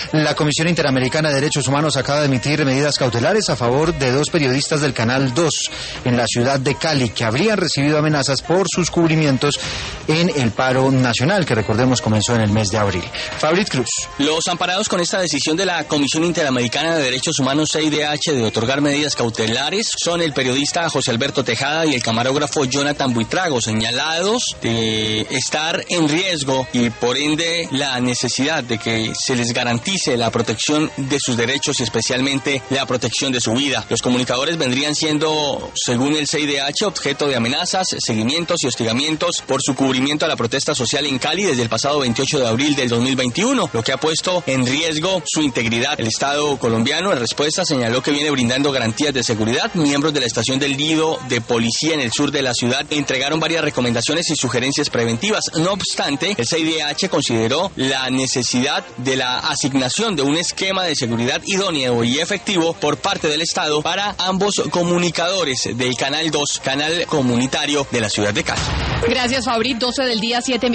La Comisión Interamericana de Derechos Humanos acaba de emitir medidas cautelares a favor de 2 periodistas del Canal 2 en la ciudad de Cali que habrían recibido amenazas por sus cubrimientos en el paro nacional, que recordemos comenzó en el mes de abril. Fabrit Cruz. Los amparados con esta decisión de la Comisión Interamericana de Derechos Humanos CIDH de otorgar medidas cautelares son el periodista José Alberto Tejada y el camarógrafo Jonathan Buitrago, señalados de estar en riesgo y por ende la necesidad de que se les garantice la protección de sus derechos y especialmente la protección de su vida. Los comunicadores vendrían siendo, según el CIDH, objeto de amenazas, seguimientos y hostigamientos por su cubrimiento a la protesta social en Cali desde el pasado 28 de abril del 2021, lo que ha puesto en riesgo su integridad. El Estado colombiano en respuesta señaló que viene brindando garantías de seguridad. Miembros de la estación del Lido de policía en el sur de la ciudad entregaron varias recomendaciones y sugerencias preventivas. No obstante, el CIDH consideró la necesidad de la asignación de un esquema de seguridad idóneo y efectivo por parte del Estado para ambos comunicadores del Canal 2, canal comunitario de la ciudad de Cali. Gracias, Fabri. 12 del día, 7